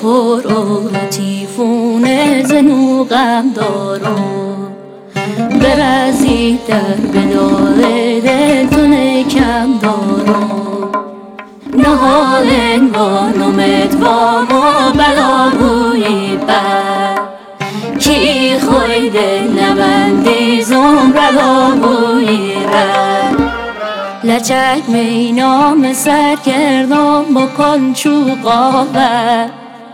برو تیفون زنو غم دارو برزی در بدار دل تو نکم دارو نهال انوان امیدوام و بلا بوی بر کی خویده نبندی زمرلا بوی رد لچک مینام سرگردان بکن چوقا بر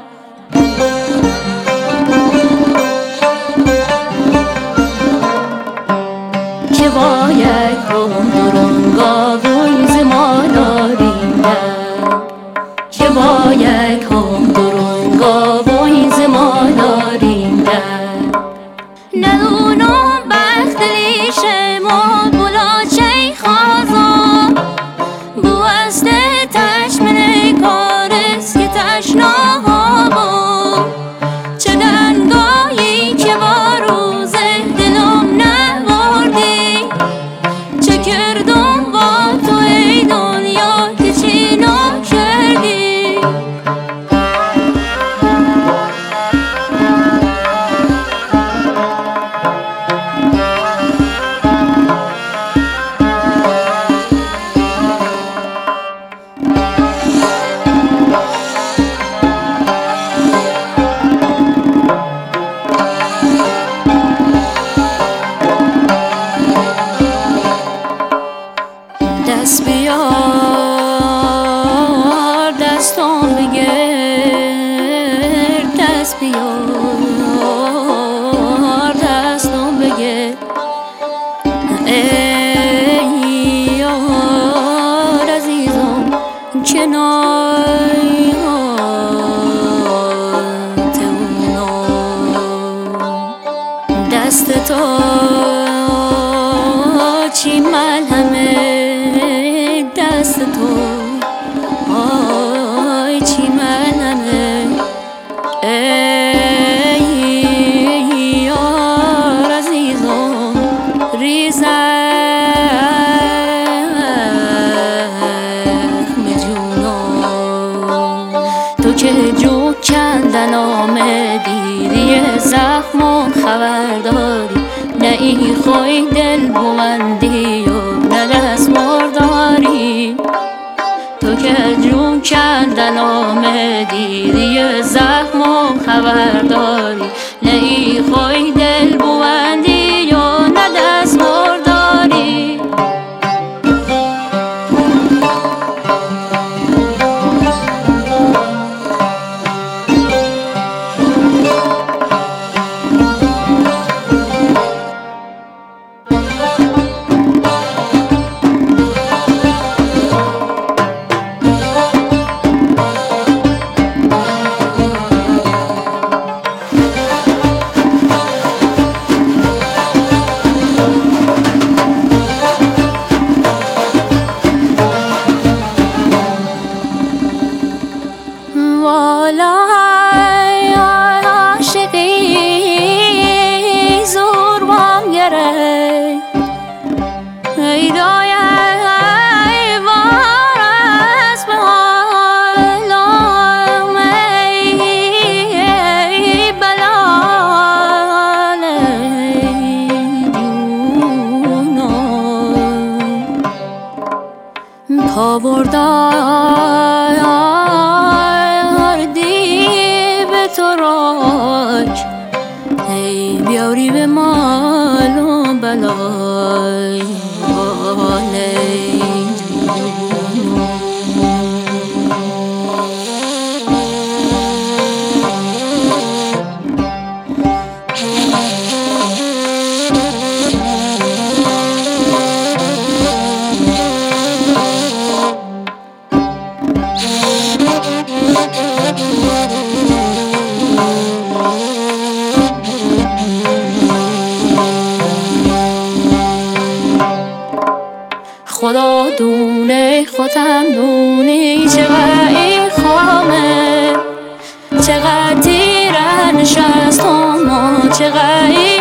که باید کن درنگا وی زمالارینده که باید کن درنگا وی زمالارینده ندونم بخت لیشه ما بلا چی خوازم بو است تشمن کارست که تشناها با چه دنگایی که با روز دلم نبردی چه کردم با تو ای دنیا که چی نکردی دست بیار دستم بگیر دست بیار دستم بگیر ای یار عزیزم کنای دست تو چی ملهمه دست تو آی چی منمه ای یار عزیزم ریزم جونم تو که جو کندن آمدی دیگه زخمم خبر داری نه ای خوی دل بوندی و نه دست مرداری تو که جون کندن آمدی دیگه زخمم خبر داری نه ای خوی دل بوندی و نه دست مرداری والا عاشقی زور وام گره ای دایه ای وار از به حالم ای بلال ای جونم پا بردم ای بیاری به مال و بلای خدا دونه خودم دونی چقدر این خامه چقدر تیره نشستم چقدر